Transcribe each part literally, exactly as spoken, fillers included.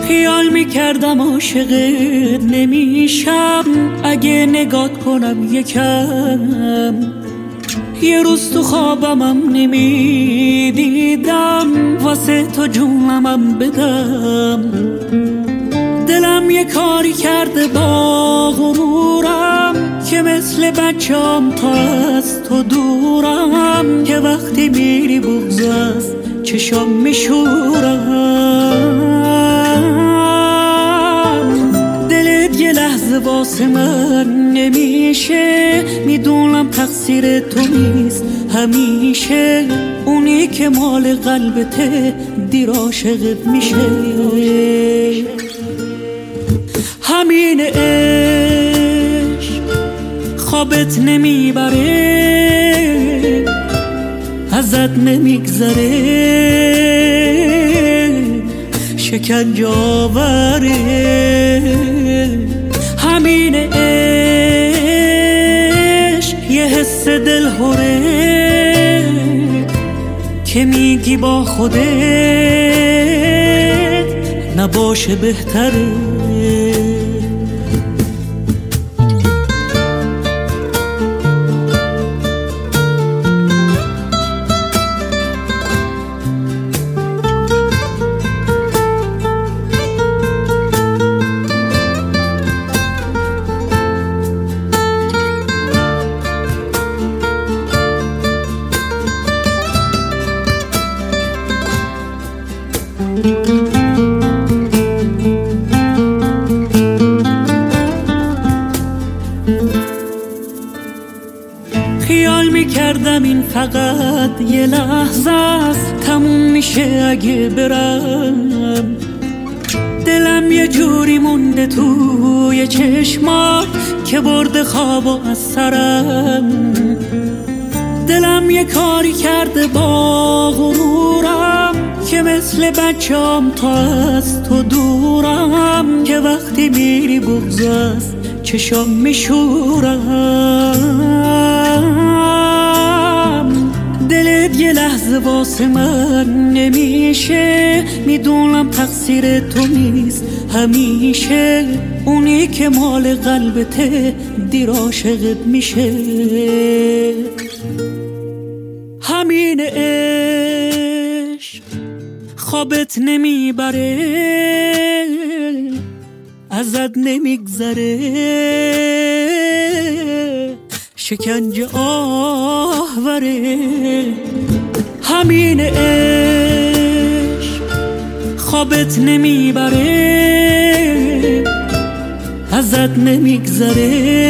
خیال میکردم عاشقت نمیشم اگه نگات کنم یکم. یه روز تو خوابمم نمیدیدم واسه تو جونمم بدم. دلم یه کاری کرده با غرورم که مثل بچه‌ام تا از تو دورم، که وقتی میری بغض از چشام میشورم. دلت یه لحظه واسه من نمیشه، میدونم تقصیر تو نیست همیشه. اونی که مال قلبته دیر عاشقت میشه. همین عشق خوابت نمیبره، ازت نمیگذره، شکنجه آوره. همین عشق یه حس دلهوره که میگی با خودت نباشه بهتره. خیال میکردم این فقط یه لحظه است، تموم میشه اگه برم. دلم یه جوری مونده توی چشمات که برده خوابو از سرم. دلم یه کاری کرده با غرورم که مثل بچه‌ام تا از تو دورم، که وقتی میری بغض از چشام میشورم. دلت یه لحظه واسه من نمیشه، میدونم تقصیر تو نیست همیشه. اونی که مال قلبته دیر عاشقت میشه. همین عشق خوابت نمیبره، ازت نمیگذره، شکنجه آوره. همین عشق خوابت نمیبره، ازت نمیگذره،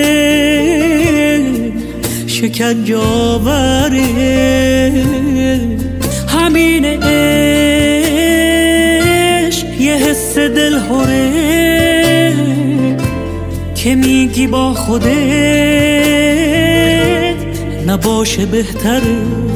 شکنجه آوره. همین عشق یه حس دلهوره که میگی با خودت نباشه بهتره.